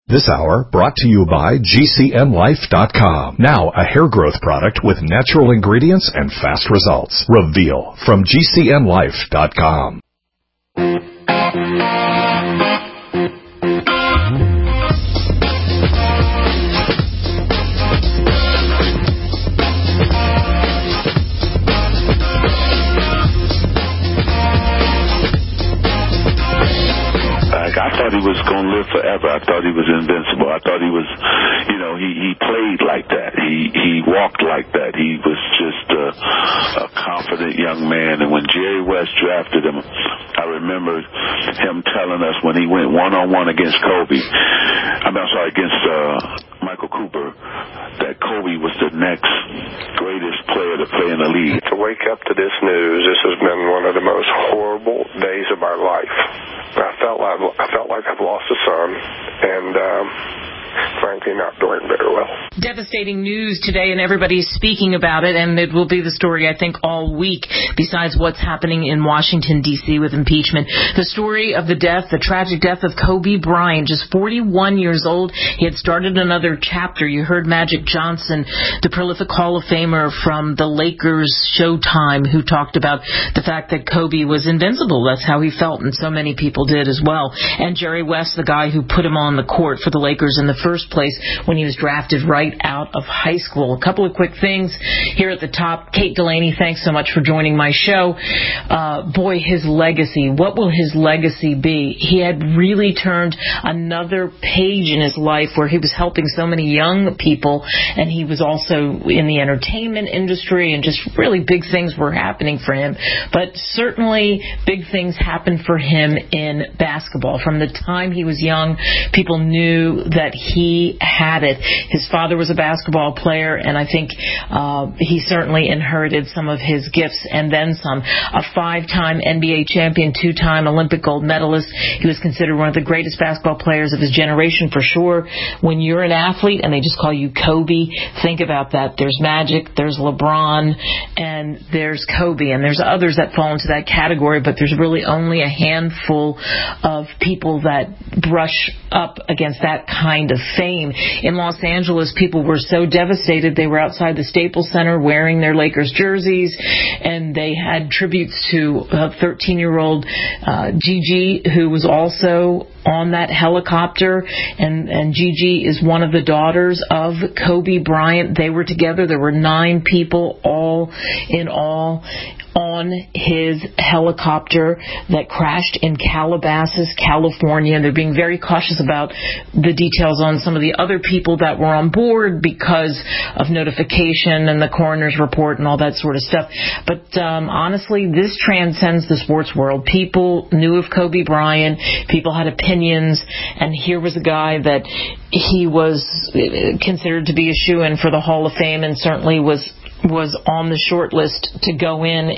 This hour brought to you by GCNlife.com. Now a hair growth product with natural ingredients and fast results. Reveal from GCNlife.com. I thought he was going to live forever. I thought he was invincible. I thought he was, he played like that. He walked like that. He was just a confident young man. And when Jerry West drafted him, I remember him telling us when he went one-on-one against against Michael Cooper, that Kobe was the next greatest player to play in the league. To wake up to this news, this has been one of the most horrible days of my life. I felt like I've lost a son, and frankly not doing very well. Devastating news today, and everybody's speaking about it, and it will be the story, I think, all week, besides what's happening in Washington, D.C. with impeachment. The story of the tragic death of Kobe Bryant, just 41 years old. He had started another chapter. You heard Magic Johnson, the prolific Hall of Famer from the Lakers Showtime, who talked about the fact that Kobe was invincible. That's how he felt, and so many people did as well. And Jerry West, the guy who put him on the court for the Lakers in the first place when he was drafted right out of high school. A couple of quick things here at the top. Kate Delaney, thanks so much for joining my show. Boy, his legacy. What will his legacy be? He had really turned another page in his life where he was helping so many young people, and he was also in the entertainment industry, and just really big things were happening for him. But certainly big things happened for him in basketball. From the time he was young, people knew that he had it. His father was a basketball player, and I think he certainly inherited some of his gifts and then some. A 5-time NBA champion, 2-time Olympic gold medalist. He was considered one of the greatest basketball players of his generation for sure. When you're an athlete and they just call you Kobe, think about that. There's Magic, there's LeBron, and there's Kobe, and there's others that fall into that category, but there's really only a handful of people that brush up against that kind of fame. In Los Angeles, people were so devastated they were outside the Staples Center wearing their Lakers jerseys, and they had tributes to a 13-year-old Gigi, who was also on that helicopter, and Gigi is one of the daughters of Kobe Bryant. They were together. There were 9 people all in all on his helicopter that crashed in Calabasas, California. And they're being very cautious about the details on some of the other people that were on board because of notification and the coroner's report and all that sort of stuff. But honestly, this transcends the sports world. People knew of Kobe Bryant. People had opinions. And here was a guy that he was considered to be a shoo-in for the Hall of Fame, and certainly was on the short list to go in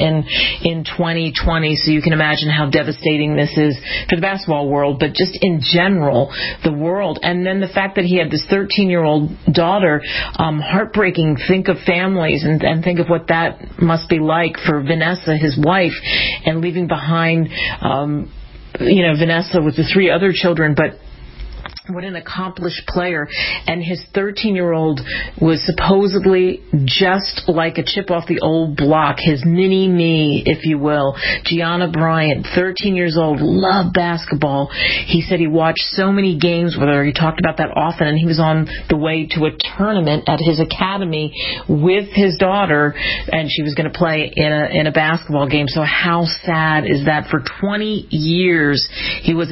2020. So you can imagine how devastating this is for the basketball world, but just in general, the world. And then the fact that he had this 13-year-old daughter, heartbreaking. Think of families and think of what that must be like for Vanessa, his wife, and leaving behind, Vanessa with the 3 other children, but what an accomplished player. And his 13-year-old was supposedly just like a chip off the old block, his mini-me, if you will. Gianna Bryant, 13 years old, loved basketball. He said he watched so many games with her. He talked about that often, and he was on the way to a tournament at his academy with his daughter, and she was going to play in a basketball game. So how sad is that? For 20 years, he was an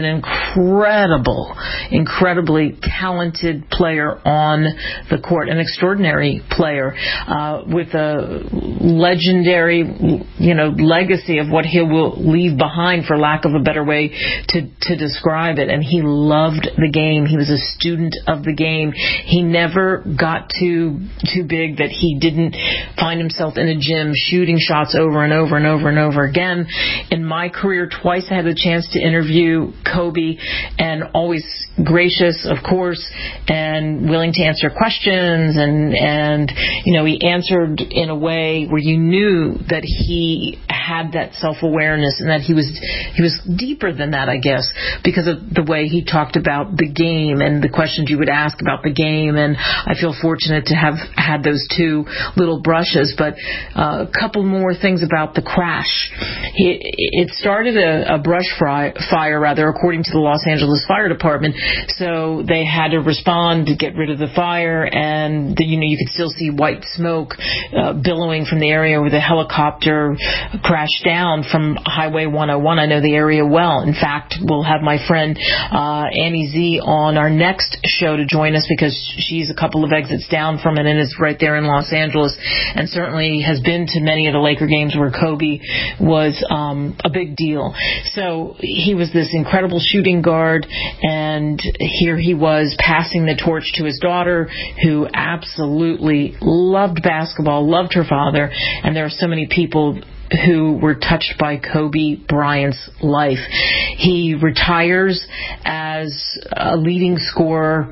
incredibly talented player on the court, an extraordinary player with a legendary, legacy of what he will leave behind, for lack of a better way to describe it. And he loved the game. He was a student of the game. He never got too big that he didn't find himself in a gym shooting shots over and over and over and over again. In my career, twice I had the chance to interview Kobe, and always gracious, of course, and willing to answer questions, and he answered in a way where you knew that he had that self-awareness, and that he was deeper than that, I guess, because of the way he talked about the game and the questions you would ask about the game. And I feel fortunate to have had those two little brushes. But a couple more things about the crash. It started a brush fire, according to the Los Angeles Fire Department. So they had to respond to get rid of the fire, and you could still see white smoke billowing from the area where the helicopter crashed down from Highway 101. I know the area well. In fact, we'll have my friend Annie Z on our next show to join us, because she's a couple of exits down from it and is right there in Los Angeles, and certainly has been to many of the Laker games where Kobe was a big deal. So he was this incredible shooting guard, and here he was passing the torch to his daughter, who absolutely loved basketball, loved her father, and there are so many people who were touched by Kobe Bryant's life. He retires as a leading scorer,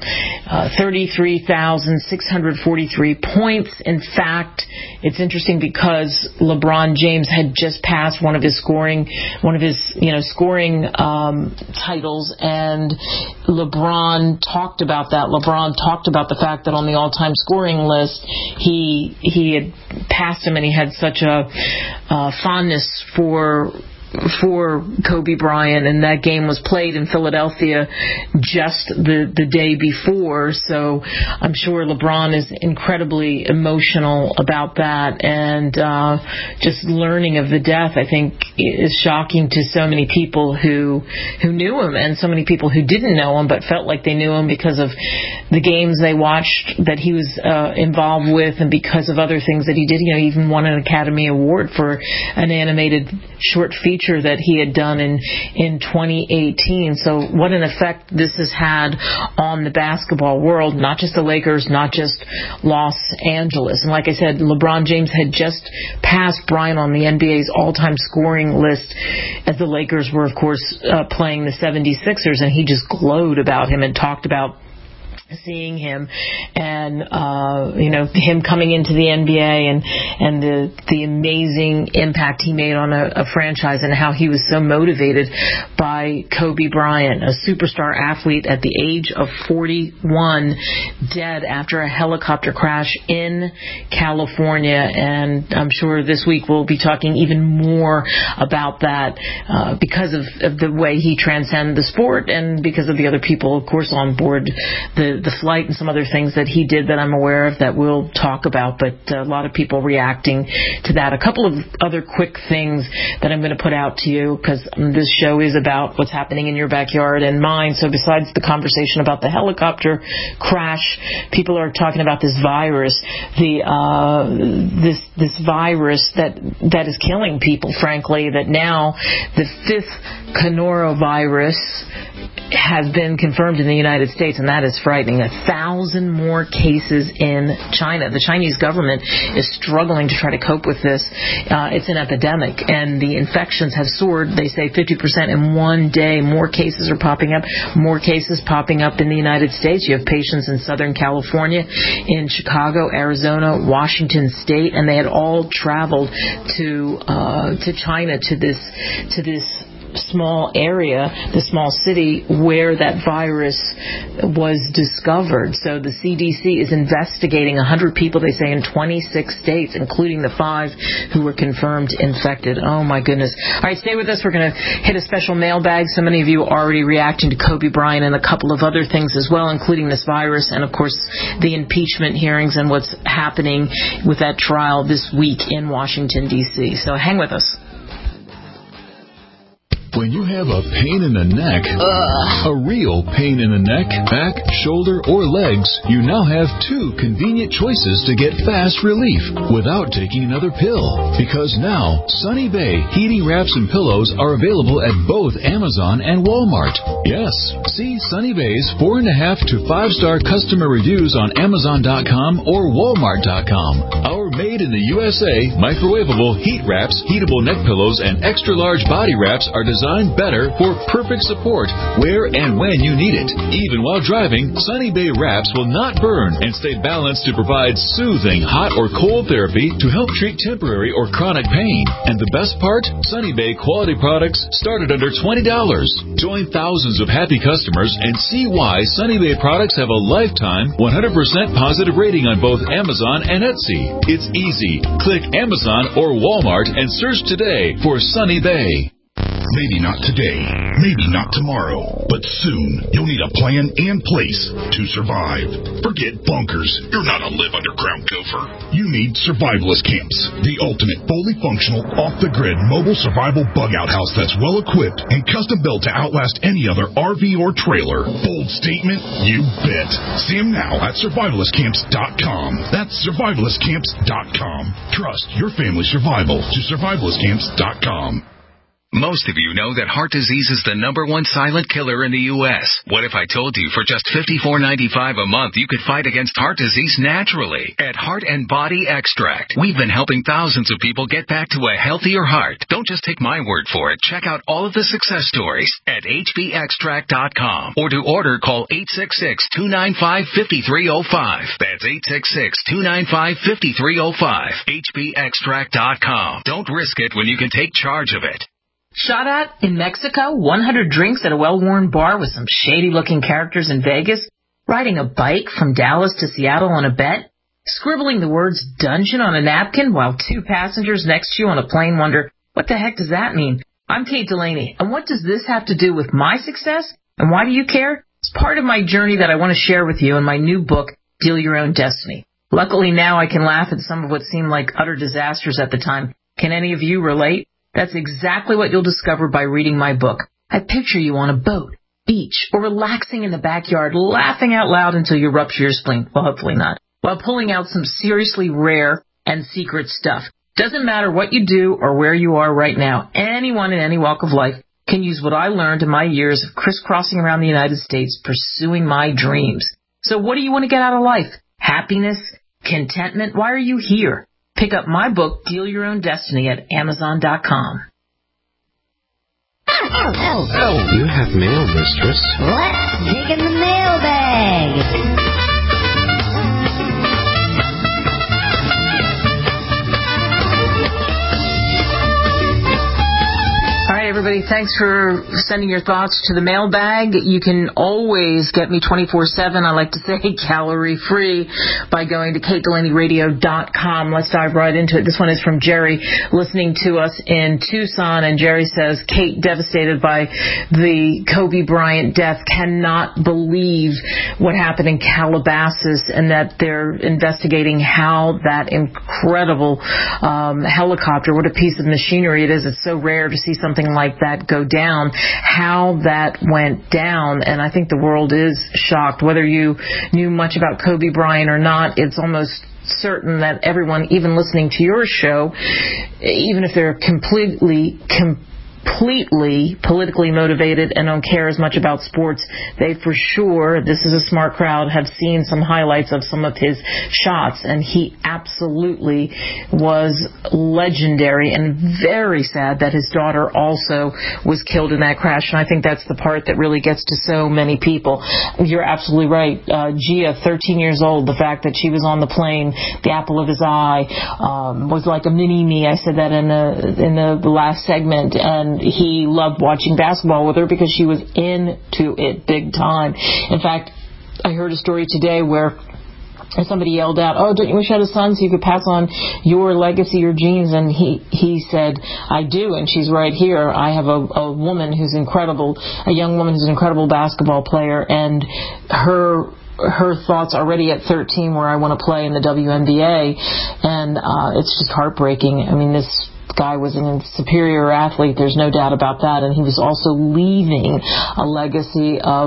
33,643 points. In fact, it's interesting because LeBron James had just passed one of his scoring titles, and LeBron talked about that. LeBron talked about the fact that on the all-time scoring list, he had passed him, and he had such a fondness for Kobe Bryant, and that game was played in Philadelphia just the day before, so I'm sure LeBron is incredibly emotional about that, and just learning of the death, I think, is shocking to so many people who knew him, and so many people who didn't know him but felt like they knew him because of the games they watched that he was involved with, and because of other things that he did. He even won an Academy Award for an animated short feature that he had done in 2018. So what an effect this has had on the basketball world, not just the Lakers, not just Los Angeles. And like I said, LeBron James had just passed Bryant on the NBA's all-time scoring list, as the Lakers were, of course, playing the 76ers, and he just glowed about him and talked about seeing him and him coming into the NBA and the amazing impact he made on a franchise, and how he was so motivated by Kobe Bryant, a superstar athlete at the age of 41, dead after a helicopter crash in California. And I'm sure this week we'll be talking even more about that because of the way he transcended the sport, and because of the other people, of course, on board the flight, and some other things that he did that I'm aware of that we'll talk about. But a lot of people reacting to that. A couple of other quick things that I'm going to put out to you, because this show is about what's happening in your backyard and mine. So besides the conversation about the helicopter crash, people are talking about this virus, this virus that is killing people, frankly, that now the 5th coronavirus has been confirmed in the United States, and that is frightening. 1,000 more cases in China. The Chinese government is struggling to try to cope with this. It's an epidemic, and the infections have soared. They say 50% in one day. More cases are popping up. More cases popping up in the United States. You have patients in Southern California, in Chicago, Arizona, Washington State, and they had all traveled to China, to this small area, the small city where that virus was discovered. So the CDC is investigating 100 people, they say, in 26 states, including the 5 who were confirmed infected. Oh, my goodness. All right, stay with us. We're going to hit a special mailbag. So many of you are already reacting to Kobe Bryant and a couple of other things as well, including this virus and, of course, the impeachment hearings and what's happening with that trial this week in Washington, D.C. So hang with us. When you have a pain in the neck, a real pain in the neck, back, shoulder, or legs, you now have 2 convenient choices to get fast relief without taking another pill. Because now, Sunny Bay heating wraps and pillows are available at both Amazon and Walmart. Yes, see Sunny Bay's 4.5 to 5-star customer reviews on Amazon.com or Walmart.com. Our made in the USA, microwavable heat wraps, heatable neck pillows, and extra-large body wraps are designed better for perfect support where and when you need it. Even while driving, Sunny Bay wraps will not burn and stay balanced to provide soothing hot or cold therapy to help treat temporary or chronic pain. And the best part? Sunny Bay quality products start at under $20. Join thousands of happy customers and see why Sunny Bay products have a lifetime 100% positive rating on both Amazon and Etsy. It's easy. Click Amazon or Walmart and search today for Sunny Bay. Maybe not today, maybe not tomorrow, but soon you'll need a plan and place to survive. Forget bunkers. You're not a live underground gopher. You need Survivalist Camps, the ultimate fully functional, off-the-grid mobile survival bug-out house that's well-equipped and custom-built to outlast any other RV or trailer. Bold statement? You bet. See them now at survivalistcamps.com. That's survivalistcamps.com. Trust your family's survival to survivalistcamps.com. Most of you know that heart disease is the #1 silent killer in the U.S. What if I told you for just $54.95 a month you could fight against heart disease naturally? At Heart and Body Extract, we've been helping thousands of people get back to a healthier heart. Don't just take my word for it. Check out all of the success stories at hbextract.com. Or to order, call 866-295-5305. That's 866-295-5305. hbextract.com. Don't risk it when you can take charge of it. Shot at in Mexico, 100 drinks at a well-worn bar with some shady-looking characters in Vegas, riding a bike from Dallas to Seattle on a bet, scribbling the words dungeon on a napkin while two passengers next to you on a plane wonder, what the heck does that mean? I'm Kate Delaney, and what does this have to do with my success? And why do you care? It's part of my journey that I want to share with you in my new book, Deal Your Own Destiny. Luckily now I can laugh at some of what seemed like utter disasters at the time. Can any of you relate? That's exactly what you'll discover by reading my book. I picture you on a boat, beach, or relaxing in the backyard, laughing out loud until you rupture your spleen. Well, hopefully not. While pulling out some seriously rare and secret stuff. Doesn't matter what you do or where you are right now. Anyone in any walk of life can use what I learned in my years of crisscrossing around the United States pursuing my dreams. So what do you want to get out of life? Happiness? Contentment? Why are you here? Pick up my book, Deal Your Own Destiny, at Amazon.com. Oh, you have mail, mistress. Let's dig in the mailbag. Everybody, thanks for sending your thoughts to the mailbag. You can always get me 24/7. I like to say calorie-free by going to KateDelaneyRadio.com. Let's dive right into it. This one is from Jerry, listening to us in Tucson, and Jerry says, Kate, devastated by the Kobe Bryant death, cannot believe what happened in Calabasas and that they're investigating how that incredible helicopter, what a piece of machinery it is. It's so rare to see something like that go down, how that went down. And I think the world is shocked. Whether you knew much about Kobe Bryant or not, it's almost certain that everyone, even listening to your show, even if they're completely politically motivated and don't care as much about sports, they for sure, this is a smart crowd, have seen some highlights of some of his shots, and he absolutely was legendary, and very sad that his daughter also was killed in that crash. And I think that's the part that really gets to so many people. You're absolutely right. Gia, 13 years old, the fact that she was on the plane, the apple of his eye, was like a mini-me. I said that in the last segment, and he loved watching basketball with her because she was into it big time. In fact, I heard a story today where somebody yelled out, oh, don't you wish you had a son so you could pass on your legacy, your genes? And he said, I do, and she's right here. I have a woman who's incredible, a young woman who's an incredible basketball player, and her thoughts already at 13 where I want to play in the WNBA, and it's just heartbreaking. I mean, this guy was a superior athlete, there's no doubt about that, and he was also leaving a legacy of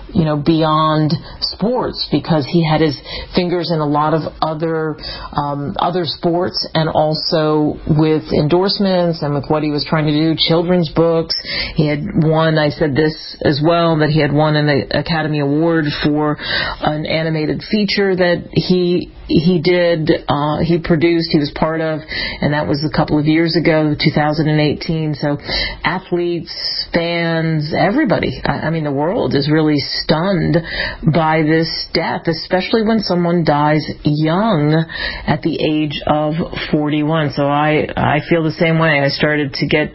beyond sports, because he had his fingers in a lot of other sports, and also with endorsements and with what he was trying to do, children's books. He had won, I said this as well, that he had won an Academy Award for an animated feature that he produced, he was part of, and that was a couple of years ago, 2018. So athletes, fans, everybody, the world is really stunned by this death, especially when someone dies young at the age of 41. So I feel the same way. I started to get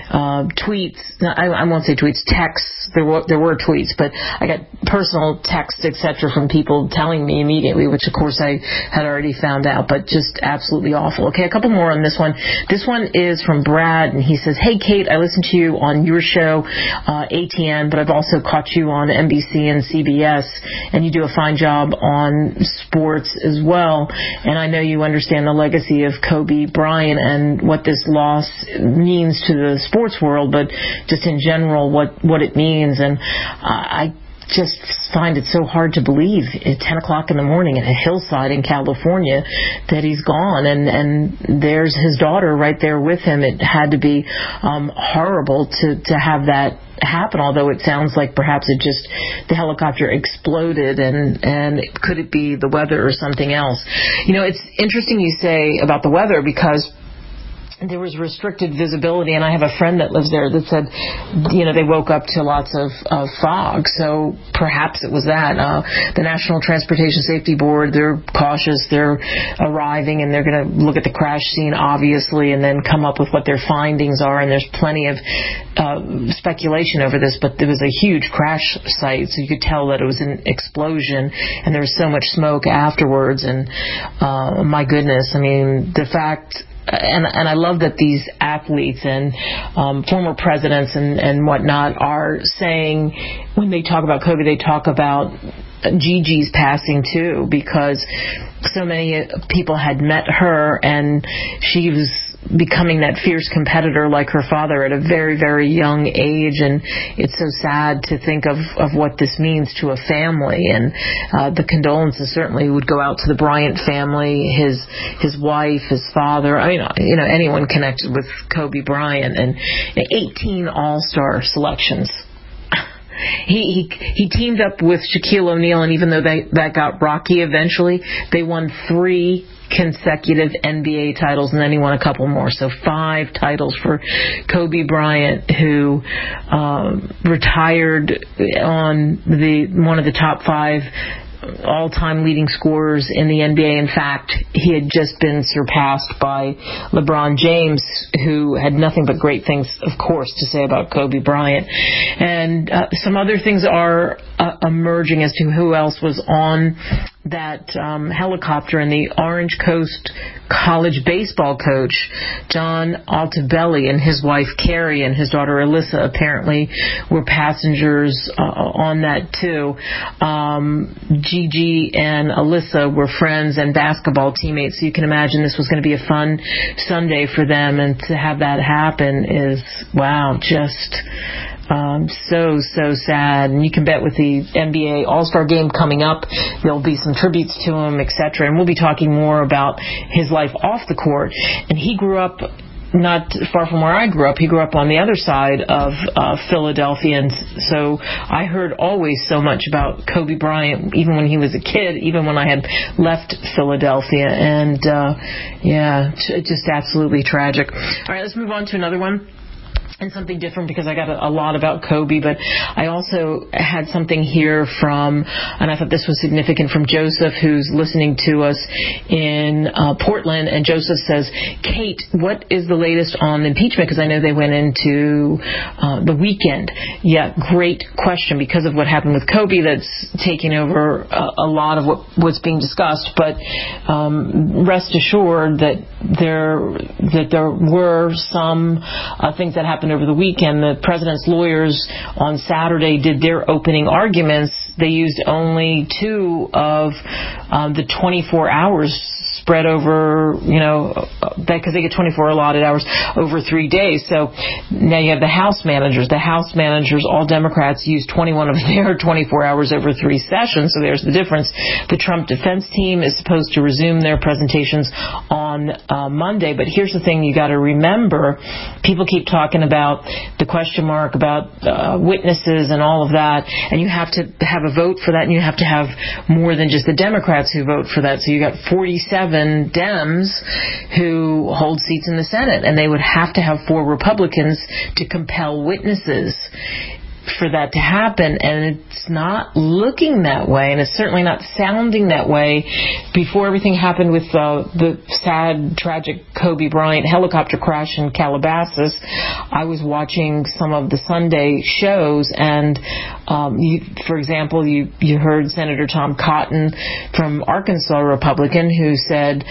tweets, I won't say tweets, texts. There were tweets, but I got personal texts, etc., from people telling me immediately, which of course I had already found out, but just absolutely awful. Okay, a couple more on this one. This one is from Brad, and he says, "Hey Kate, I listened to you on your show, ATN, but I've also caught you on NBC and CBS, and you do a fine job on sports as well. And I know you understand the legacy of Kobe Bryant and what this loss means to the sports world, but just in general, what it means. And I just find it so hard to believe at 10 o'clock in the morning at a hillside in California that he's gone, and there's his daughter right there with him. It had to be horrible to have that happen, although it sounds like perhaps the helicopter exploded, and could it be the weather or something else? It's interesting you say about the weather, because there was restricted visibility, and I have a friend that lives there that said, they woke up to lots of fog, so perhaps it was that. The National Transportation Safety Board, they're cautious. They're arriving, and they're going to look at the crash scene, obviously, and then come up with what their findings are, and there's plenty of speculation over this, but there was a huge crash site, so you could tell that it was an explosion, and there was so much smoke afterwards, and my goodness, the fact... And I love that these athletes and former presidents and whatnot are saying, when they talk about Kobe, they talk about Gigi's passing too, because so many people had met her, and she was becoming that fierce competitor like her father at a very, very young age, and it's so sad to think of what this means to a family, and the condolences certainly would go out to the Bryant family, his wife, his father, anyone connected with Kobe Bryant, and 18 All-Star selections. He teamed up with Shaquille O'Neal, and even though that got rocky eventually, they won 3 consecutive NBA titles, and then he won a couple more. So 5 titles for Kobe Bryant, who retired on one of the top 5 all-time leading scorers in the NBA. In fact, he had just been surpassed by LeBron James, who had nothing but great things, of course, to say about Kobe Bryant. And some other things are emerging as to who else was on that helicopter, and the Orange Coast College baseball coach, John Altobelli, and his wife, Carrie, and his daughter, Alyssa, apparently were passengers on that, too. Gigi and Alyssa were friends and basketball teammates, so you can imagine this was going to be a fun Sunday for them, and to have that happen is, wow, just... so sad. And you can bet with the NBA All-Star Game coming up, there'll be some tributes to him, etc. And we'll be talking more about his life off the court. And he grew up not far from where I grew up. He grew up on the other side of Philadelphia, and so I heard always so much about Kobe Bryant, even when he was a kid, even when I had left Philadelphia. And just absolutely tragic. All right, let's move on to another one. And something different, because I got a lot about Kobe, but I also had something here from, and I thought this was significant, from Joseph, who's listening to us in Portland. And Joseph says, Kate, what is the latest on impeachment? Because I know they went into the weekend. Yeah, great question, because of what happened with Kobe, that's taking over a lot of what's being discussed. But rest assured that there were some things that happened over the weekend. The president's lawyers on Saturday did their opening arguments. They used only 2 of the 24 hours spread over, because they get 24 allotted hours over 3 days. So now you have the House managers. The House managers, all Democrats, use 21 of their 24 hours over 3 sessions. So there's the difference. The Trump defense team is supposed to resume their presentations on Monday. But here's the thing you got to remember. People keep talking about the question mark about witnesses and all of that. And you have to have a vote for that, and you have to have more than just the Democrats who vote for that. So you got 47 Dems who hold seats in the Senate, and they would have to have 4 Republicans to compel witnesses for that to happen, and it's not looking that way, and it's certainly not sounding that way. Before everything happened with the sad, tragic Kobe Bryant helicopter crash in Calabasas, I was watching some of the Sunday shows, and for example, you heard Senator Tom Cotton from Arkansas, Republican, who said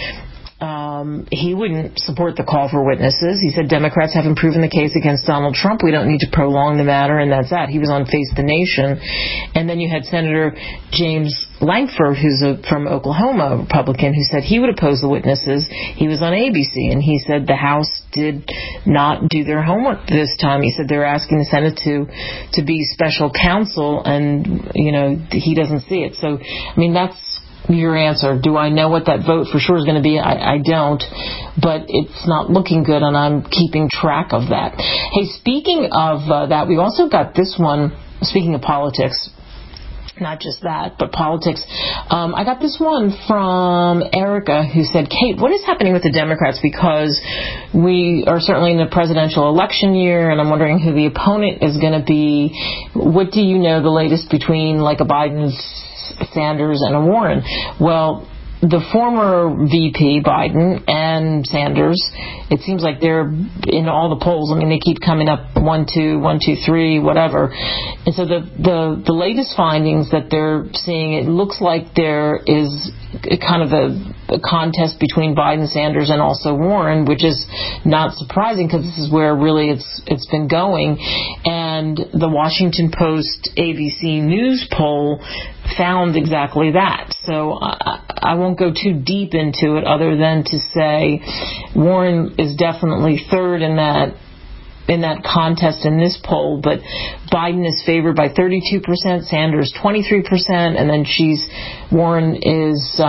he wouldn't support the call for witnesses. He said Democrats haven't proven the case against Donald Trump. We don't need to prolong the matter, and that's that. He was on Face the Nation. And then you had Senator James Lankford, who's from Oklahoma, a Republican, who said he would oppose the witnesses. He was on ABC, and he said the House did not do their homework this time. He said they're asking the Senate to be special counsel, and, he doesn't see it. So, that's your answer. Do I know what that vote for sure is going to be? I don't, but it's not looking good, and I'm keeping track of that. Hey, speaking of that, we also got this one, speaking of politics, not just that, but politics. I got this one from Erica, who said, Kate, what is happening with the Democrats? Because we are certainly in the presidential election year, and I'm wondering who the opponent is going to be. What do you know the latest between like a Biden, Sanders, and a Warren? Well, the former VP, Biden, and Sanders, it seems like they're in all the polls. They keep coming up 1, 2, 1, 2, 3, whatever. And so the latest findings that they're seeing, it looks like there is kind of a contest between Biden, Sanders, and also Warren, which is not surprising because this is where really it's been going. And the Washington Post ABC News poll found exactly that. So I won't go too deep into it other than to say Warren is definitely third in that contest in this poll, but Biden is favored by 32%, Sanders 23%, and then Warren is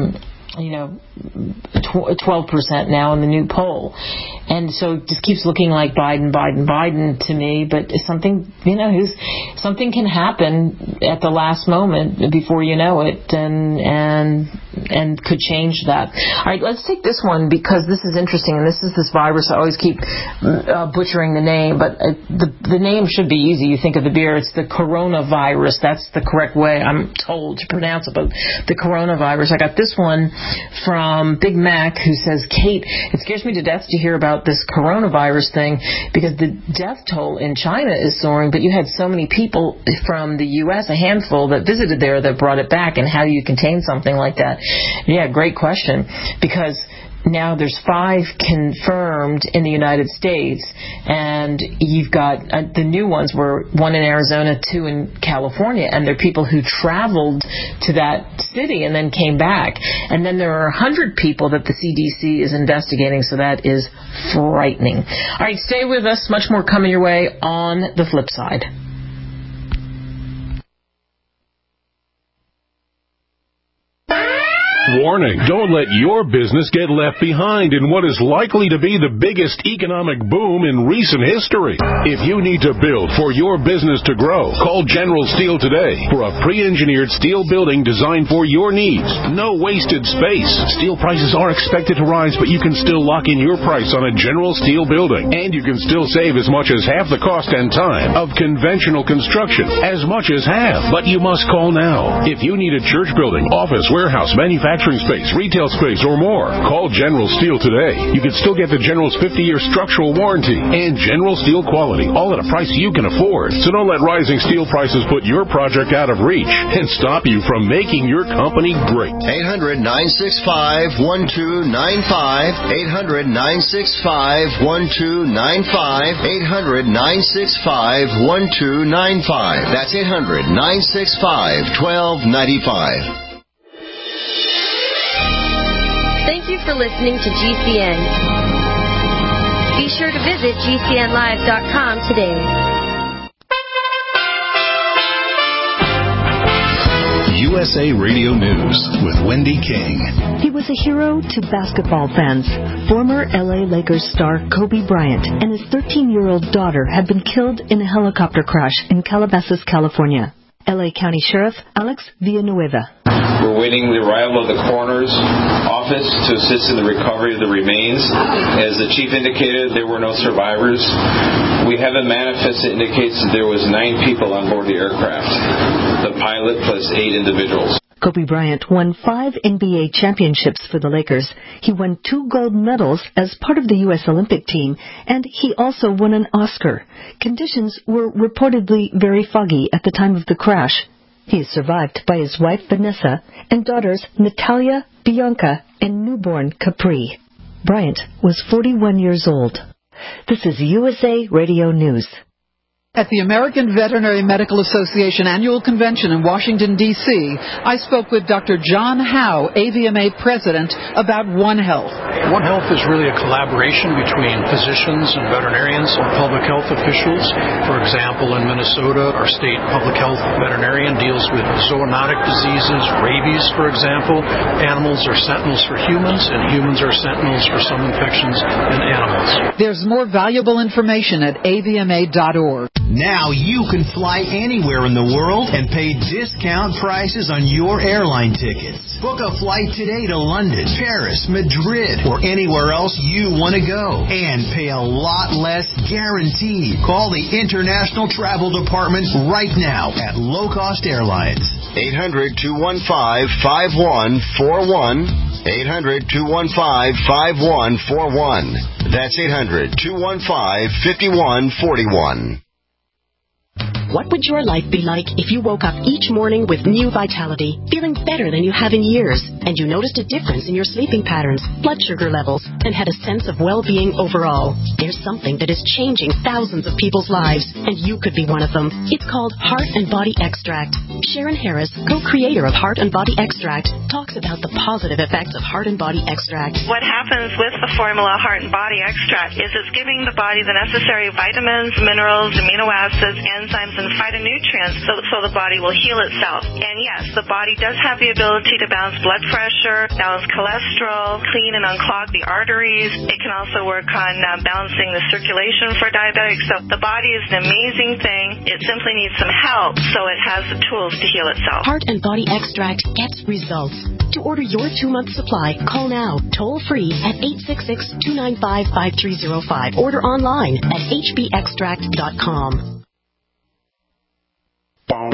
12% now in the new poll. And so it just keeps looking like Biden to me, but something can happen at the last moment before you know it, and could change that. All right, let's take this one because this is interesting, and this is this virus. I always keep butchering the name, but the name should be easy. You think of the beer, it's the coronavirus. That's the correct way, I'm told, to pronounce it, but the coronavirus. I got this one from Big Mac, who says, Kate, it scares me to death to hear about this coronavirus thing because the death toll in China is soaring, but you had so many people from the U.S., a handful that visited there that brought it back, and how do you contain something like that? Yeah, great question, because now there's 5 confirmed in the United States, and you've got the new ones were 1 in Arizona, 2 in California, and they're people who traveled to that city and then came back. And then there are 100 people that the CDC is investigating, so that is frightening. All right, stay with us. Much more coming your way on the flip side. Warning, don't let your business get left behind in what is likely to be the biggest economic boom in recent history. If you need to build for your business to grow, call General Steel today for a pre-engineered steel building designed for your needs. No wasted space. Steel prices are expected to rise, but you can still lock in your price on a General Steel building. And you can still save as much as half the cost and time of conventional construction. As much as half. But you must call now. If you need a church building, office, warehouse, manufacturing space, retail space, or more, call General Steel today. You can still get the General's 50-year structural warranty and General Steel quality, all at a price you can afford. So don't let rising steel prices put your project out of reach and stop you from making your company great. 800-965-1295. 800-965-1295. 800-965-1295. That's 800-965-1295. Thank Thank you for listening to GCN. Be sure to visit GCNlive.com today. USA Radio News with Wendy King. He was a hero to basketball fans. Former LA Lakers star Kobe Bryant and his 13-year-old daughter had been killed in a helicopter crash in Calabasas, California. LA County Sheriff Alex Villanueva. We're waiting the arrival of the coroner's office to assist in the recovery of the remains. As the chief indicated, there were no survivors. We have a manifest that indicates that there was 9 people on board the aircraft. The pilot plus 8 individuals. Kobe Bryant won 5 NBA championships for the Lakers. He won 2 gold medals as part of the U.S. Olympic team, and he also won an Oscar. Conditions were reportedly very foggy at the time of the crash. He is survived by his wife, Vanessa, and daughters, Natalia, Bianca, and newborn Capri. Bryant was 41 years old. This is USA Radio News. At the American Veterinary Medical Association Annual Convention in Washington, D.C., I spoke with Dr. John Howe, AVMA President, about One Health. One Health is really a collaboration between physicians and veterinarians and public health officials. For example, in Minnesota, our state public health veterinarian deals with zoonotic diseases, rabies, for example. Animals are sentinels for humans, and humans are sentinels for some infections in animals. There's more valuable information at avma.org. Now you can fly anywhere in the world and pay discount prices on your airline tickets. Book a flight today to London, Paris, Madrid, or anywhere else you want to go. And pay a lot less guaranteed. Call the International Travel Department right now at Low Cost Airlines. 800-215-5141. 800-215-5141. That's 800-215-5141. What would your life be like if you woke up each morning with new vitality, feeling better than you have in years, and you noticed a difference in your sleeping patterns, blood sugar levels, and had a sense of well-being overall? There's something that is changing thousands of people's lives, and you could be one of them. It's called Heart and Body Extract. Sharon Harris, co-creator of Heart and Body Extract, talks about the positive effects of Heart and Body Extract. What happens with the formula Heart and Body Extract is it's giving the body the necessary vitamins, minerals, amino acids, enzymes, and phytonutrients so the body will heal itself. And yes, the body does have the ability to balance blood pressure, balance cholesterol, clean and unclog the arteries. It can also work on balancing the circulation for diabetics. So the body is an amazing thing. It simply needs some help so it has the tools to heal itself. Heart and Body Extract gets results. To order your 2-month supply, call now, toll free at 866-295-5305. Order online at hbextract.com. I'm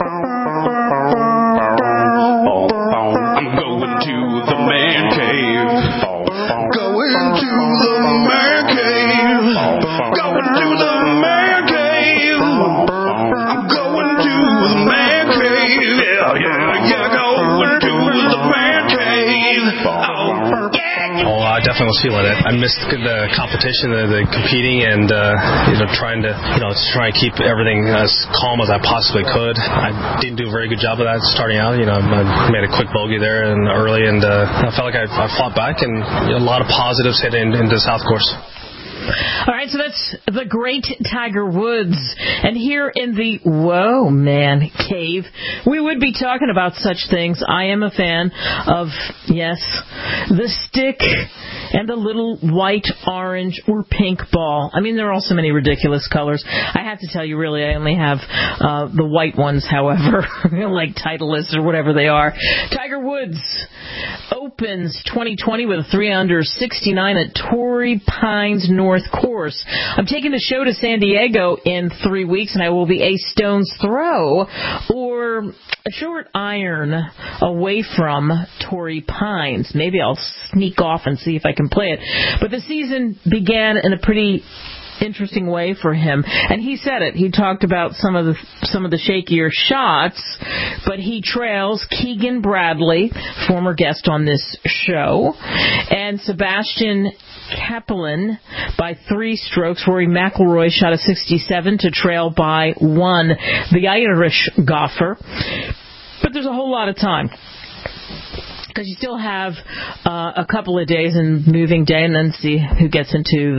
going to the man cave. Going to the man cave. Going to the man cave. I'm going to the man cave. Yeah, going to the man cave. Oh, I definitely was feeling it. I missed the competition, the competing, and trying to keep everything as calm as I possibly could. I didn't do a very good job of that starting out. I made a quick bogey there and early, and I felt like I fought back, and a lot of positives hit into the South Course. All right, so that's the great Tiger Woods. And here in the Whoa Man Cave, we would be talking about such things. I am a fan of, yes, the stick and the little white, orange, or pink ball. I mean, there are also many ridiculous colors. I have to tell you, really, I only have the white ones, however, like Titleist or whatever they are. Tiger Woods opens 2020 with a 3-under 69 at Torrey Pines North Course. I'm taking the show to San Diego in 3 weeks, and I will be a stone's throw or a short iron away from Torrey Pines. Maybe I'll sneak off and see if I can play it. But the season began in a pretty interesting way for him, and he said it. He talked about some of the shakier shots, but he trails Keegan Bradley, former guest on this show, and Sebastian Kaplan by 3 strokes. Rory McIlroy shot a 67 to trail by 1, the Irish golfer. But there's a whole lot of time, because Because you still have a couple of days in moving day, and then see who gets into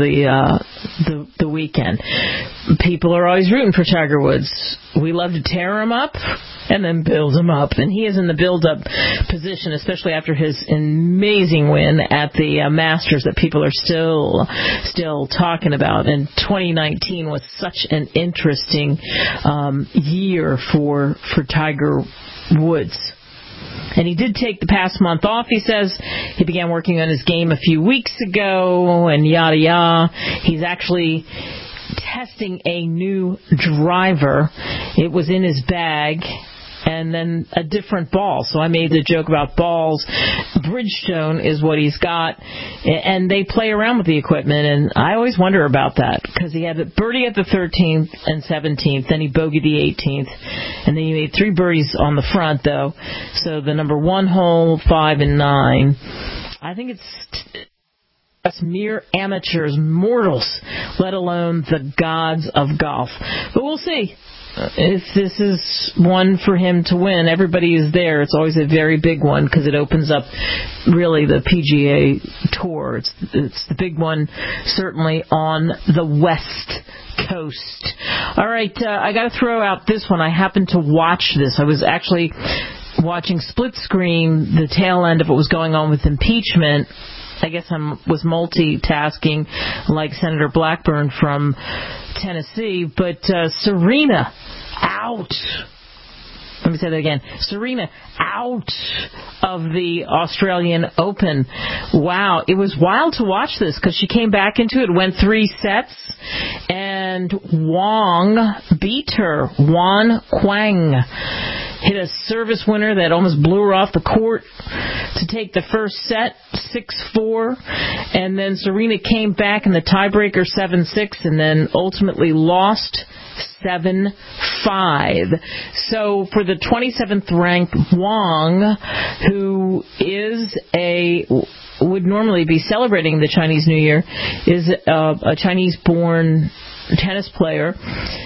the weekend. People are always rooting for Tiger Woods. We love to tear him up and then build him up, and he is in the build-up position, especially after his amazing win at the Masters that people are still talking about. And 2019 was such an interesting year for Tiger Woods. And he did take the past month off, he says. He began working on his game a few weeks ago, and yada yada. He's actually testing a new driver. It was in his bag, and then a different ball. So I made the joke about balls. Bridgestone is what he's got, and they play around with the equipment, and I always wonder about that, because he had a birdie at the 13th and 17th, then he bogeyed the 18th, and then he made 3 birdies on the front, though. So the number 1 hole, 5 and 9. I think it's mere amateurs, mortals, let alone the gods of golf. But we'll see if this is one for him to win. Everybody is there. It's always a very big one because it opens up really the PGA Tour. It's the big one, certainly on the West Coast. All right, I got to throw out this one. I happened to watch this. I was actually watching split screen the tail end of what was going on with impeachment. I guess I was multitasking like Senator Blackburn from Tennessee, but Serena out. Let me say that again. Serena out of the Australian Open. Wow. It was wild to watch this because she came back into it, went 3 sets, and Wang beat her. Wan Quang hit a service winner that almost blew her off the court to take the first set, 6-4. And then Serena came back in the tiebreaker, 7-6, and then ultimately lost 7-5. So for the 27th ranked Wang, who would normally be celebrating the Chinese New Year, is a Chinese-born tennis player.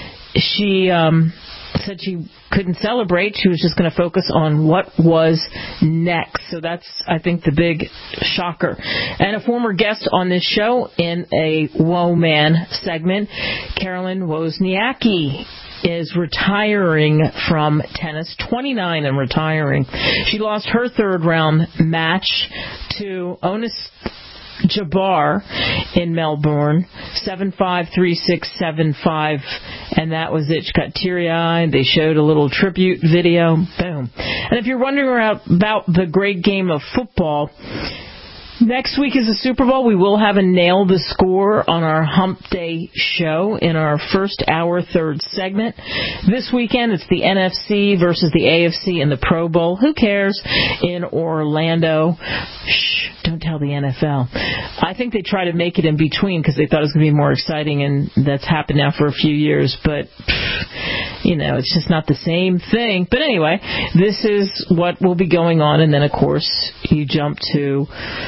She said she couldn't celebrate. She was just going to focus on what was next. So that's, I think, the big shocker. And a former guest on this show in a Woe Man segment, Carolyn Wozniacki, is retiring from tennis, 29 and retiring. She lost her 3rd round match to Onus Jabbar in Melbourne, 7-5, 3-6, 7-5, and that was it. She got teary-eyed. They showed a little tribute video. Boom. And if you're wondering about the great game of football, next week is the Super Bowl. We will have a Nail the Score on our Hump Day show in our first hour, 3rd segment. This weekend, it's the NFC versus the AFC in the Pro Bowl. Who cares? In Orlando. Shh, don't tell the NFL. I think they try to make it in between because they thought it was going to be more exciting, and that's happened now for a few years. But, it's just not the same thing. But anyway, this is what will be going on. And then, of course, you jump to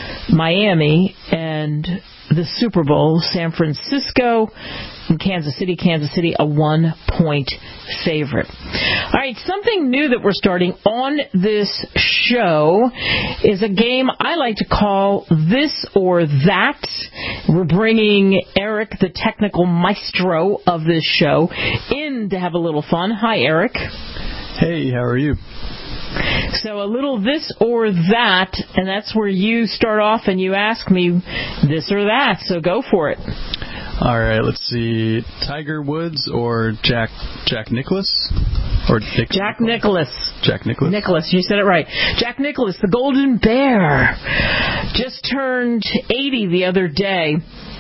Miami and the Super Bowl, San Francisco and Kansas City, a 1-point favorite. All right, something new that we're starting on this show is a game I like to call This or That. We're bringing Eric, the technical maestro of this show, in to have a little fun. Hi, Eric. Hey, how are you? So a little this or that, and that's where you start off and you ask me this or that. So go for it. All right, let's see. Tiger Woods or Jack Nicklaus? Or Jack Nicklaus. Jack Nicklaus. Nicklaus, you said it right. Jack Nicklaus, the Golden Bear, just turned 80 the other day.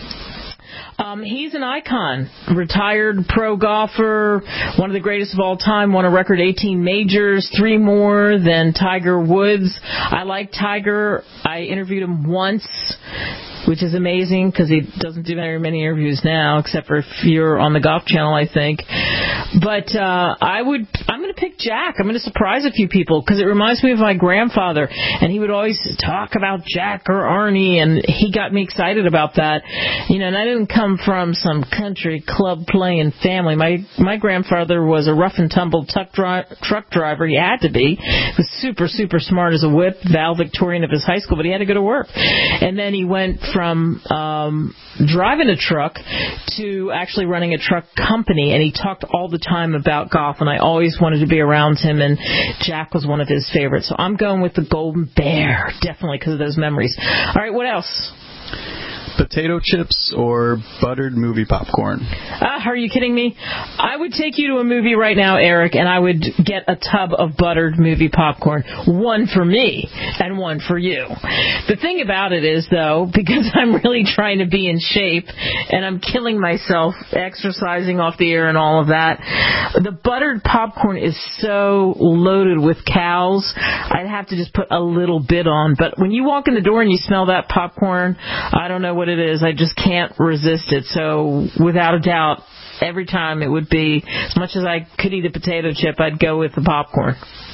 He's an icon, retired pro golfer, one of the greatest of all time, won a record 18 majors, 3 more than Tiger Woods. I like Tiger. I interviewed him once, which is amazing because he doesn't do very many interviews now, except for if you're on the Golf Channel, I think. But I'm going to pick Jack. I'm going to surprise a few people because it reminds me of my grandfather, and he would always talk about Jack or Arnie, and he got me excited about that. You know, and I didn't come from some country club playing family. My grandfather was a rough and tumble truck driver. He had to be. He was super, super smart as a whip, valedictorian of his high school, but he had to go to work. And then he went from driving a truck to actually running a truck company, and he talked all the time about golf, and I always wanted to be around him, and Jack was one of his favorites. So I'm going with the Golden Bear, definitely because of those memories. All right, what else? Potato chips or buttered movie popcorn? Are you kidding me? I would take you to a movie right now, Eric, and I would get a tub of buttered movie popcorn. One for me and one for you. The thing about it is, though, because I'm really trying to be in shape and I'm killing myself exercising off the air and all of that, the buttered popcorn is so loaded with calories, I'd have to just put a little bit on. But when you walk in the door and you smell that popcorn, I don't know what it is. I just can't resist it. So without a doubt, every time it would be, as much as I could eat a potato chip, I'd go with the popcorn.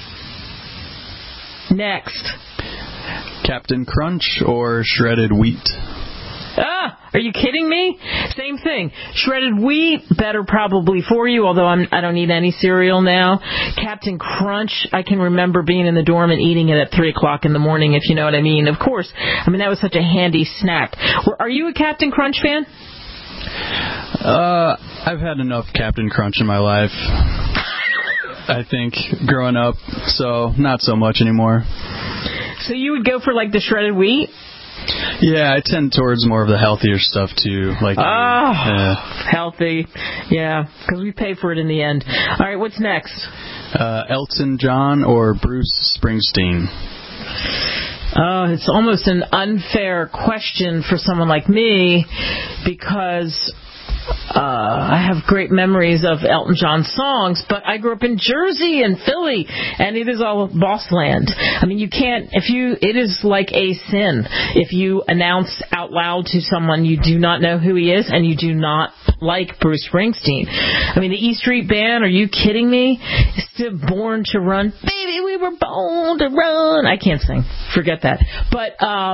Next. Captain Crunch or shredded wheat? Are you kidding me? Same thing. Shredded wheat, better probably for you, although I don't eat any cereal now. Captain Crunch, I can remember being in the dorm and eating it at 3 o'clock in the morning, if you know what I mean. Of course. I mean, that was such a handy snack. Are you a Captain Crunch fan? I've had enough Captain Crunch in my life, I think, growing up, so not so much anymore. So you would go for, like, the shredded wheat? Yeah, I tend towards more of the healthier stuff, too. Like, healthy. Yeah, because we pay for it in the end. All right, what's next? Elton John or Bruce Springsteen? It's almost an unfair question for someone like me because I have great memories of Elton John songs, but I grew up in Jersey and Philly, and it is all boss land. I mean, it is like a sin if you announce out loud to someone you do not know who he is and you do not like Bruce Springsteen. I mean, the E Street Band, are you kidding me? Still Born to Run. Baby, we were born to run. I can't sing. Forget that. But,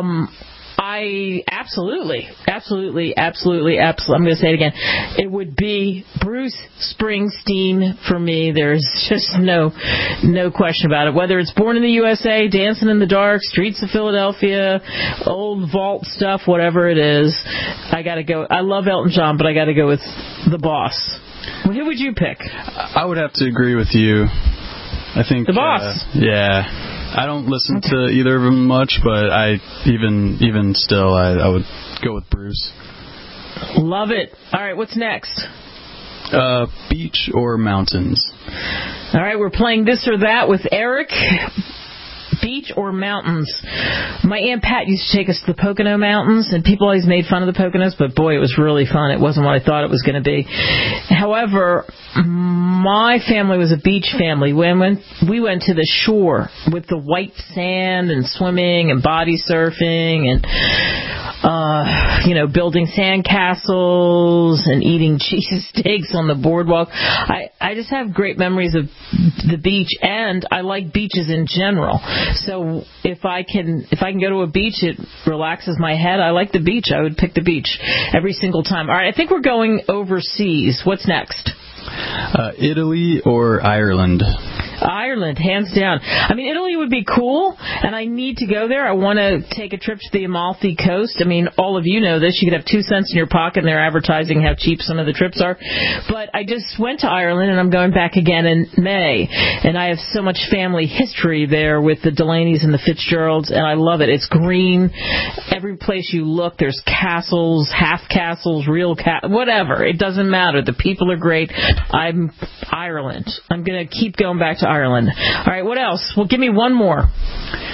I absolutely, I'm going to say it again. It would be Bruce Springsteen for me. There's just no question about it. Whether it's Born in the USA, Dancing in the Dark, Streets of Philadelphia, old vault stuff, whatever it is, I got to go. I love Elton John, but I got to go with the boss. Well, who would you pick? I would have to agree with you. I think the boss. Yeah. I don't listen to either of them much, but even still, I would go with Bruce. Love it. All right, what's next? Beach or mountains? All right, we're playing this or that with Eric. Beach or mountains? My Aunt Pat used to take us to the Pocono Mountains, and people always made fun of the Poconos, but boy, it was really fun. It wasn't what I thought it was going to be. However, my family was a beach family. When we went to the shore with the white sand and swimming and body surfing and building sand castles and eating cheesesteaks on the boardwalk. I just have great memories of the beach, and I like beaches in general. So if I can go to a beach, it relaxes my head. I like the beach. I would pick the beach every single time. All right, I think we're going overseas. What's next? Italy or Ireland? Ireland, hands down. I mean, Italy would be cool, and I need to go there. I want to take a trip to the Amalfi Coast. I mean, all of you know this. You could have 2 cents in your pocket, and they're advertising how cheap some of the trips are. But I just went to Ireland, and I'm going back again in May. And I have so much family history there with the Delaney's and the Fitzgeralds, and I love it. It's green. Every place you look, there's castles, half castles, real whatever. It doesn't matter. The people are great. I'm Ireland. I'm going to keep going back to Ireland. All right, what else? Well, give me one more.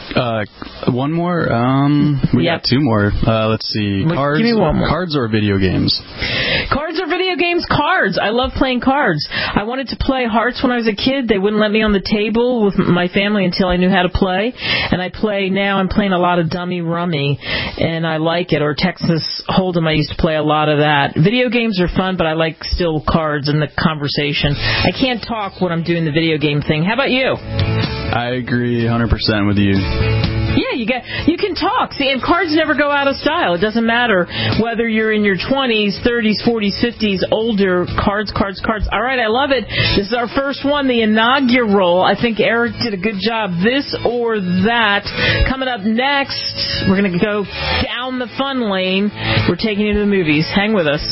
One more. We got two more. Let's see. Cards. Give me one more. Cards or video games? Cards or video games? Cards. I love playing cards. I wanted to play Hearts when I was a kid. They wouldn't let me on the table with my family until I knew how to play. And I'm playing a lot of Dummy Rummy, and I like it. Or Texas Hold'em. I used to play a lot of that. Video games are fun, but I like still cards and the conversation. I can't talk when I'm doing the video game thing. How about you? I agree 100% with you. Yeah, you can talk. See, and cards never go out of style. It doesn't matter whether you're in your 20s, 30s, 40s, 50s, older. Cards. All right, I love it. This is our first one, the inaugural. I think Eric did a good job. This or that. Coming up next, we're going to go down the fun lane. We're taking you to the movies. Hang with us.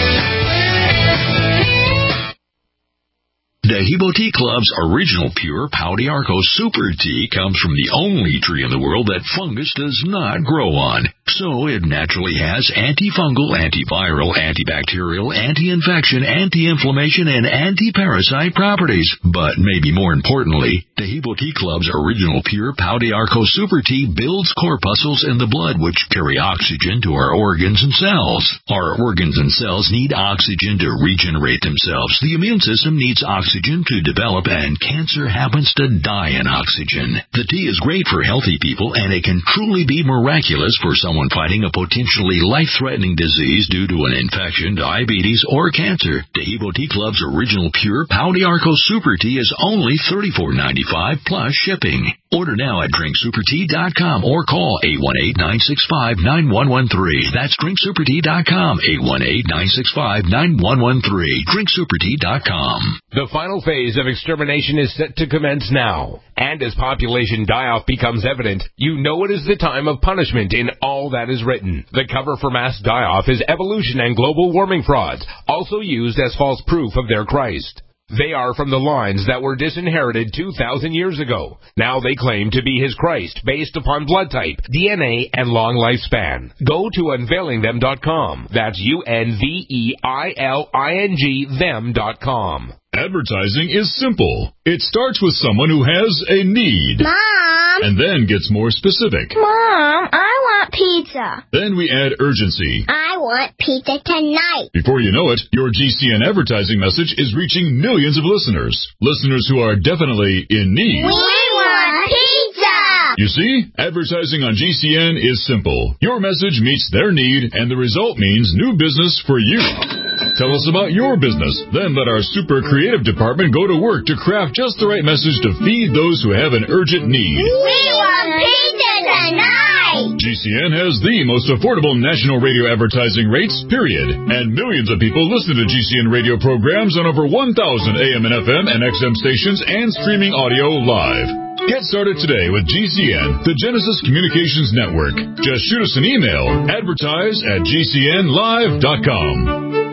Dehibo Tea Club's original pure Pau d'Arco Super Tea comes from the only tree in the world that fungus does not grow on. So it naturally has antifungal, antiviral, antibacterial, anti-infection, anti-inflammation, and anti-parasite properties. But maybe more importantly, Dehibo Tea Club's original pure Pau d'Arco Super Tea builds corpuscles in the blood which carry oxygen to our organs and cells. Our organs and cells need oxygen to regenerate themselves. The immune system needs oxygen to develop, and cancer happens to die in oxygen. The tea is great for healthy people, and it can truly be miraculous for someone fighting a potentially life-threatening disease due to an infection, diabetes, or cancer. Dehibo Tea Club's original pure Pau d'Arco Super Tea is only $34.95 plus shipping. Order now at drinksupertea.com or call 818-965-9113. That's drinksupertea.com, 818-965-9113. drinksupertea.com. The final phase of extermination is set to commence now. And as population die-off becomes evident, you know it is the time of punishment in all that is written. The cover for mass die-off is evolution and global warming frauds, also used as false proof of their Christ. They are from the lines that were disinherited 2,000 years ago. Now they claim to be his Christ based upon blood type, DNA, and long lifespan. Go to unveilingthem.com. That's UNVEILING them.com. Advertising is simple. It starts with someone who has a need. Mom! And then gets more specific. Mom, I want pizza. Then we add urgency. I want pizza tonight. Before you know it, your GCN advertising message is reaching millions of listeners. Listeners who are definitely in need. We want pizza! You see, advertising on GCN is simple. Your message meets their need, and the result means new business for you. Tell us about your business. Then let our super creative department go to work to craft just the right message to feed those who have an urgent need. We want pizza tonight! GCN has the most affordable national radio advertising rates, period. And millions of people listen to GCN radio programs on over 1,000 AM and FM and XM stations and streaming audio live. Get started today with GCN, the Genesis Communications Network. Just shoot us an email, advertise@gcnlive.com.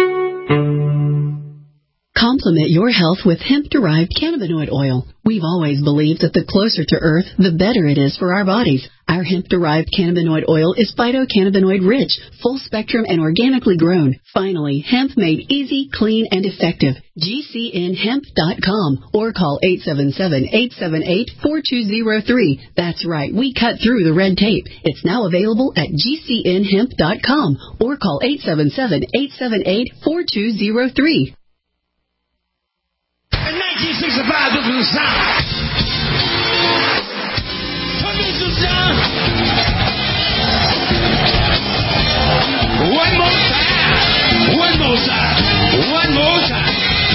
Complement your health with hemp-derived cannabinoid oil. We've always believed that the closer to Earth, the better it is for our bodies. Our hemp-derived cannabinoid oil is phytocannabinoid-rich, full-spectrum, and organically grown. Finally, hemp made easy, clean, and effective. GCNhemp.com or call 877-878-4203. That's right, we cut through the red tape. It's now available at GCNhemp.com or call 877-878-4203. In 1965, this was the sound. Put me some sound. One more time. One more time. One more time.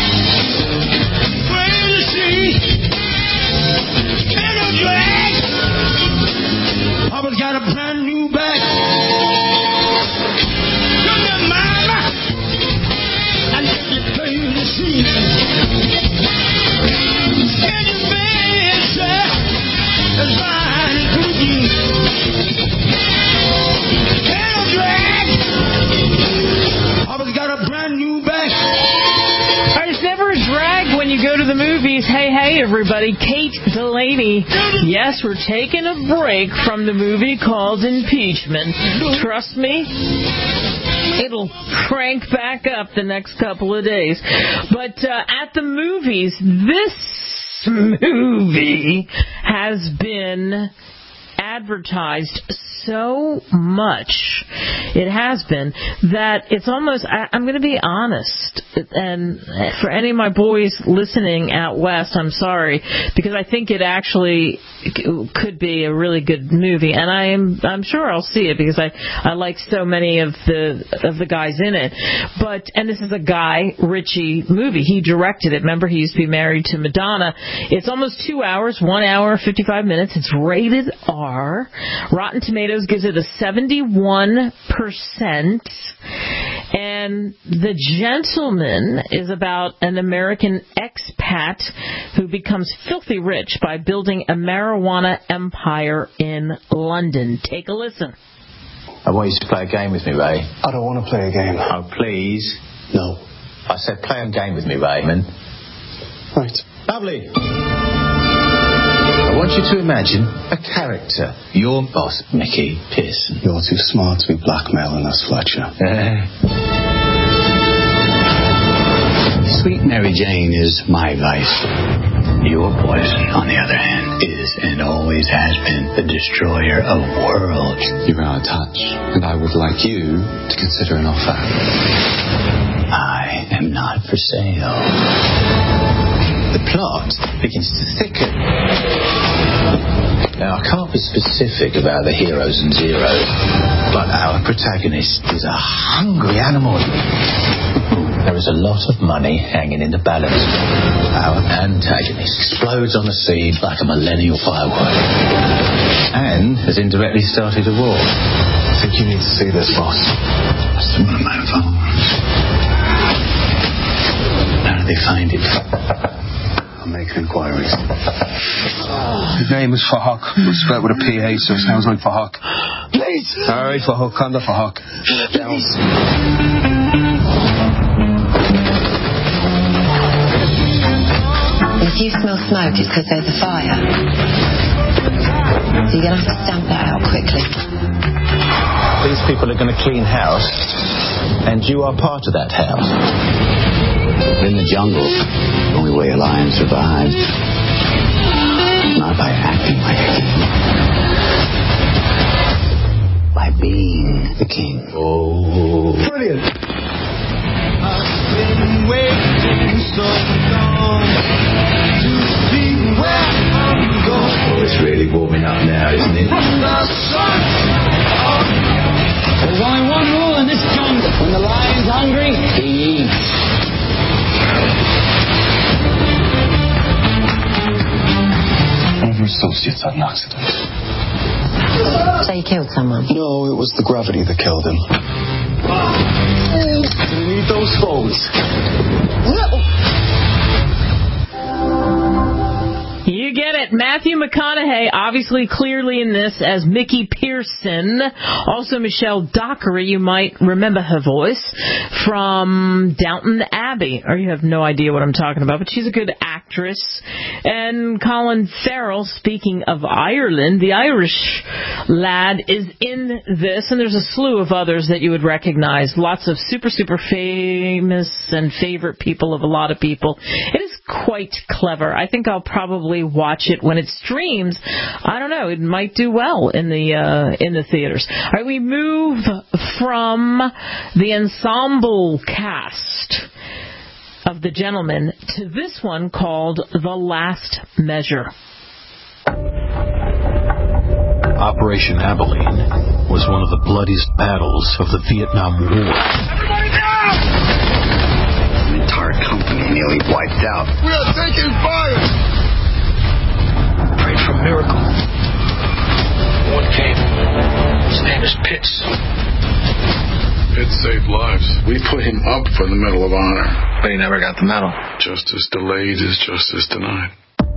Where the sea? And a drag. Papa's got a brand new bag. Come here, mama. And let me play the scene. The movies. Hey, everybody. Kate Delaney. Yes, we're taking a break from the movie called Impeachment. Trust me, it'll crank back up the next couple of days. But at the movies, this movie has been advertised so much, it has been, that it's almost, I'm going to be honest, and for any of my boys listening out west, I'm sorry, because I think it actually could be a really good movie, and I'm sure I'll see it because I like so many of the guys in it. And this is a Guy Ritchie movie. He directed it. Remember, he used to be married to Madonna. It's almost 2 hours, 1 hour, 55 minutes. It's rated R. Rotten Tomatoes gives it a 71%. And The Gentleman is about an American expat who becomes filthy rich by building a marijuana empire in London. Take a listen. I want you to play a game with me, Ray. I don't want to play a game. Oh, please. No. I said play a game with me, Raymond. Right. Lovely. I want you to imagine a character. Your boss, Mickey Pearson. You're too smart to be blackmailing us, Fletcher. Sweet Mary Jane is my vice. Your poison, on the other hand, is and always has been the destroyer of worlds. You're out of touch, and I would like you to consider an offer. I am not for sale. The plot begins to thicken. Now, I can't be specific about the heroes and zeros, but our protagonist is a hungry animal. There is a lot of money hanging in the balance. Our antagonist explodes on the scene like a millennial firework and has indirectly started a war. I think you need to see this, boss. What's the matter, How do they find it? I'm making inquiries. His name is Fahak. We'll spell it with a P-A, so it sounds like Fahak. Please! Alright, Fahak. Kanda Fahak. Please! If you smell smoke, it's because there's a fire. So you're going to have to stamp that out quickly. These people are going to clean house, and you are part of that house. In the jungle, the only way a lion survives, not by acting like a king, by being the king. Oh. Brilliant! I've been waiting so long to see where I'm going. Oh, it's really warming up now, isn't it? There's only one rule in this jungle. When the lion's hungry, he eats. One of your associates had an accident. So you killed someone? No, it was the gravity that killed him. You need those phones. You get it. Matthew McConaughey, obviously clearly in this as Mickey Pearson. Also Michelle Dockery, you might remember her voice from Downton Abbey. Or you have no idea what I'm talking about, but she's a good actress. And Colin Farrell, speaking of Ireland, the Irish lad is in this, and there's a slew of others that you would recognize. Lots of super, super famous and favorite people of a lot of people. It is quite clever. I think I'll probably watch it when it streams. I don't know. It might do well in the theaters. All right, we move from the ensemble cast of The Gentleman to this one called The Last Measure. Operation Abilene was one of the bloodiest battles of the Vietnam War. Everybody down! An entire company nearly wiped out. We are taking fire! Prayed for a miracle. One came. His name is Pitts. Pitts saved lives. We put him up for the Medal of Honor. But he never got the medal. Justice delayed is justice denied.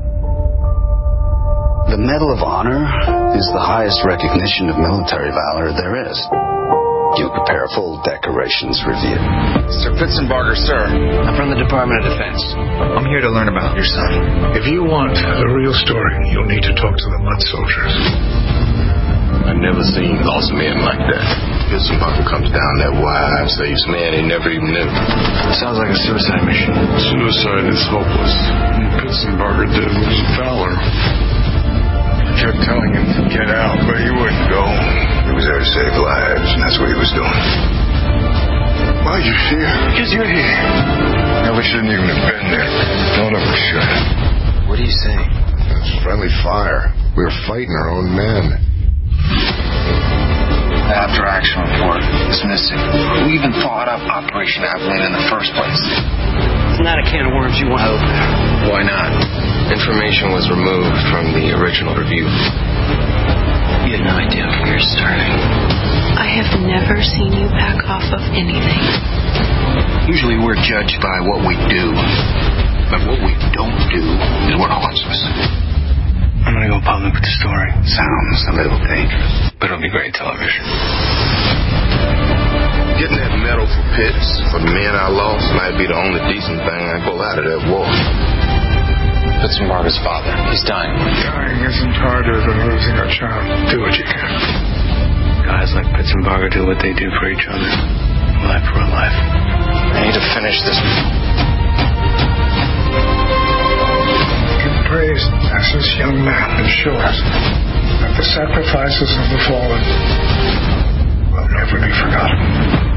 The Medal of Honor is the highest recognition of military valor there is. You prepare a full decorations review. Sir Pitzenbarger, sir. I'm from the Department of Defense. I'm here to learn about your son. If you want the real story, you'll need to talk to the mud soldiers. I've never seen lost men like that. Pitzenbarger comes down that wire and saves men he never even knew. Sounds like a suicide mission. Suicide is hopeless. What Pitzenbarger did was valor. I kept telling him to get out, but was doing. Why are you here? Because you're here. No, we shouldn't even have been there. None of us should. What are you saying? It's friendly fire. We were fighting our own men. The after-action report is missing. Who even thought up Operation Abilene in the first place? It's not a can of worms you want to open. Why not? Information was removed from the original review. You have no idea where you're starting. I have never seen you back off of anything. Usually we're judged by what we do, but what we don't do is what haunts us. I'm gonna go public with the story. Sounds a little dangerous, but it'll be great television. Getting that medal for Pitts for the men I lost might be the only decent thing I pull out of that war. Pittsburgh's father. He's dying. Dying isn't harder than losing a child. Do what you can. Guys like Pittsburgh do what they do for each other. Life for a life. I need to finish this. Give praise as this young man ensures that the sacrifices of the fallen will never be forgotten.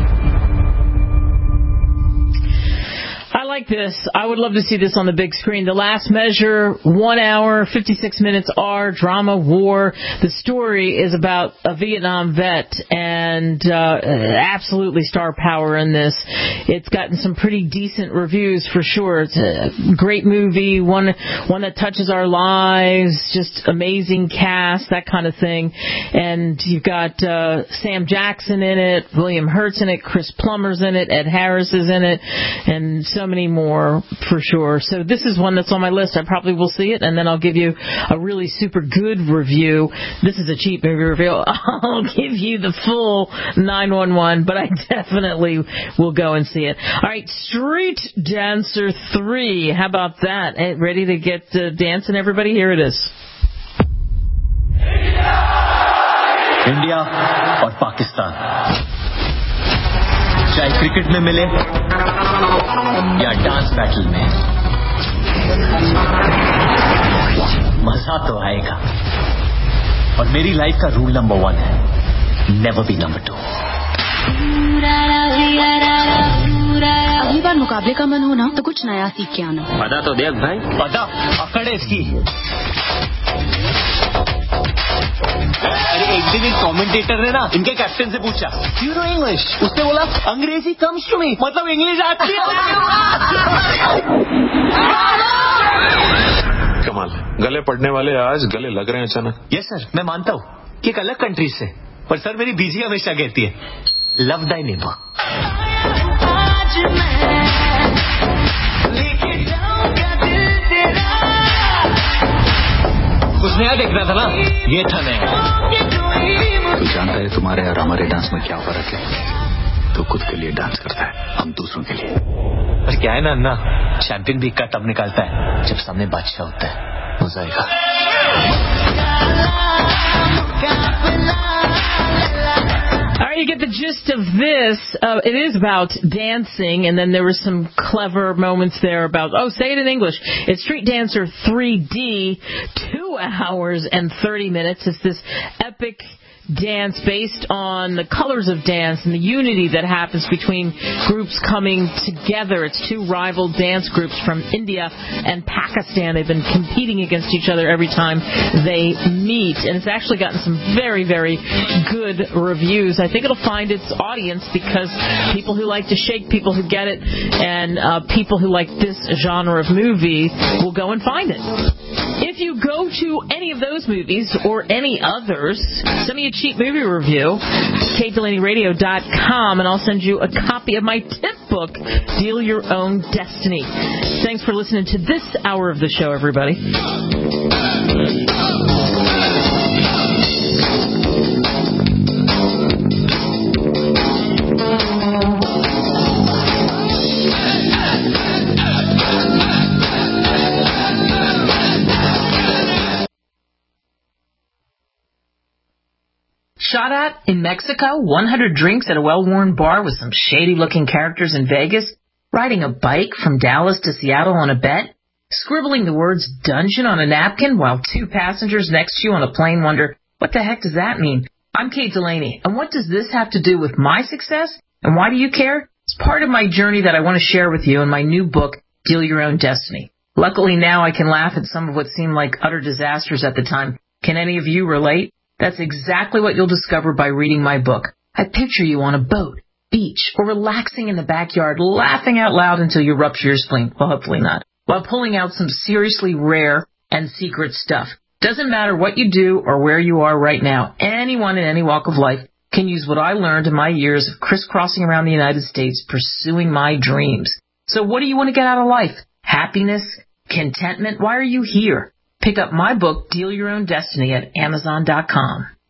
I like this. I would love to see this on the big screen. The Last Measure, 1 hour, 56 minutes, drama, war. The story is about a Vietnam vet and absolutely star power in this. It's gotten some pretty decent reviews for sure. It's a great movie, one that touches our lives, just amazing cast, that kind of thing. And you've got Sam Jackson in it, William Hurt's in it, Chris Plummer's in it, Ed Harris is in it, and so many more for sure. So this is one that's on my list. I probably will see it, and then I'll give you a really super good review. This is a cheap movie review. I'll give you the full 911, but I definitely will go and see it. All right, Street Dancer 3. How about that? Ready to get dancing, everybody? Here it is. India और पाकिस्तान, चाहे cricket में मिले या dance battle में, मजा तो आएगा. और मेरी लाइफ का रूल नंबर 1 है, नेवर बी नंबर 2. अगली बार मुकाबले का मन हो ना तो कुछ नया सीख के आना. पता तो देख भाई, पता अकड़े इसकी. अरे एक दिन एक कमेंटेटर ने ना इनके कैप्टन से पूछा, यू नो इंग्लिश? उसने बोला, अंग्रेजी कम्स टू मी, मतलब इंग्लिश आती है. कमाल, गले पड़ने वाले आज गले लग रहे हैं अचानक. यस सर, मैं मानता हूँ कि एक अलग कंट्री से, पर सर मेरी बीजी हमेशा कहती है, लव दाई नेबर. कुछ नया देख रहा था ना, ये था नया. तू जानता है तुम्हारे और हमारे डांस में क्या फर्क है? तू खुद के लिए डांस करता है, हम दूसरों के लिए. पर क्या है ना अन्ना, चैंपियन भी का तब निकालता है जब सामने बादशाह होता है. मजा आएगा. All right, you get the gist of this. It is about dancing, and then there were some clever moments there about, say it in English. It's Street Dancer 3D, 2 hours and 30 minutes. It's this epic dance based on the colors of dance and the unity that happens between groups coming together. It's 2 rival dance groups from India and Pakistan. They've been competing against each other every time they meet, and it's actually gotten some very, very good reviews. I think it'll find its audience because people who like to shake, people who get it, and people who like this genre of movie will go and find it. If you go to any of those movies or any others, send me a cheap movie review, KateDelaneyRadio.com, and I'll send you a copy of my tip book, Deal Your Own Destiny. Thanks for listening to this hour of the show, everybody. Shot at in Mexico, 100 drinks at a well-worn bar with some shady-looking characters in Vegas, riding a bike from Dallas to Seattle on a bet, scribbling the words dungeon on a napkin while 2 passengers next to you on a plane wonder, what the heck does that mean? I'm Kate Delaney, and what does this have to do with my success, and why do you care? It's part of my journey that I want to share with you in my new book, Deal Your Own Destiny. Luckily now I can laugh at some of what seemed like utter disasters at the time. Can any of you relate? That's exactly what you'll discover by reading my book. I picture you on a boat, beach, or relaxing in the backyard, laughing out loud until you rupture your spleen. Well, hopefully not. While pulling out some seriously rare and secret stuff. Doesn't matter what you do or where you are right now. Anyone in any walk of life can use what I learned in my years of crisscrossing around the United States pursuing my dreams. So what do you want to get out of life? Happiness? Contentment? Why are you here? Pick up my book, Deal Your Own Destiny, at Amazon.com.